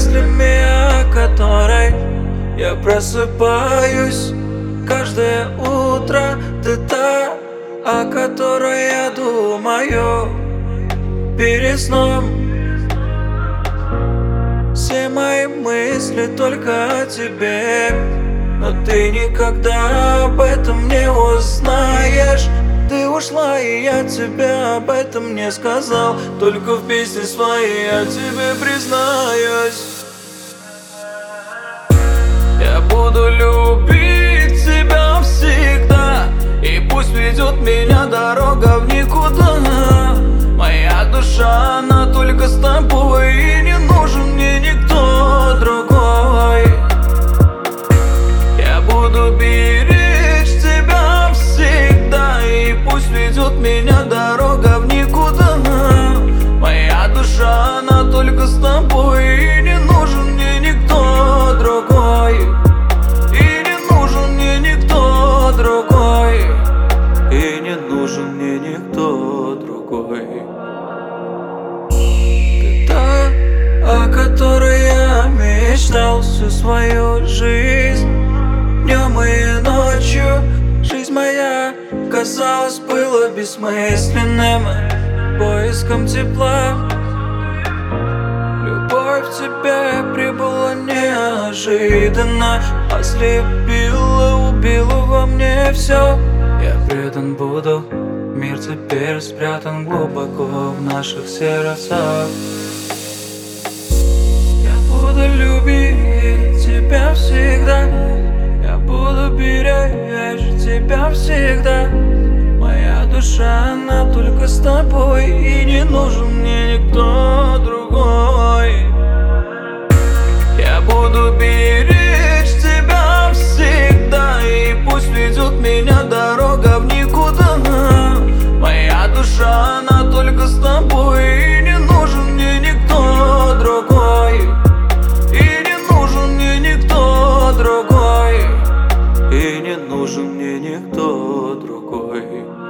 мыслями, о которой я просыпаюсь каждое утро. Ты та, о которой я думаю перед сном. Все мои мысли только о тебе, но ты никогда об этом не узнаешь. Ты ушла, и я тебе об этом не сказал. Только в песне своей я тебе признаюсь. Я буду любить тебя всегда, и пусть ведет меня дорога в никуда. Моя душа, она только с тобой, и не нужен мне никто другой. Я буду беречь тебя всегда, и пусть ведет меня дорога в никуда. Моя душа, она только с тобой, и не нужен мне никто другой. И не нужен мне никто другой. И не нужен мне никто другой. Ты та, о которой я мечтал всю свою жизнь. Днем и ночью жизнь моя, казалось, была бессмысленным поиском тепла. Любовь в тебе прибыла неожиданно, ослепила, убила во мне все. Я предан буду, мир теперь спрятан глубоко в наших сердцах. Я буду любить тебя всегда, я буду беречь тебя всегда. Моя душа, она только с тобой, и не нужен мне никто другой. Я буду беречь тебя всегда, и пусть ведет меня дорога в никуда. Моя душа, она только с тобой, и не нужен мне никто другой. И не нужен мне никто другой. И не нужен мне никто другой.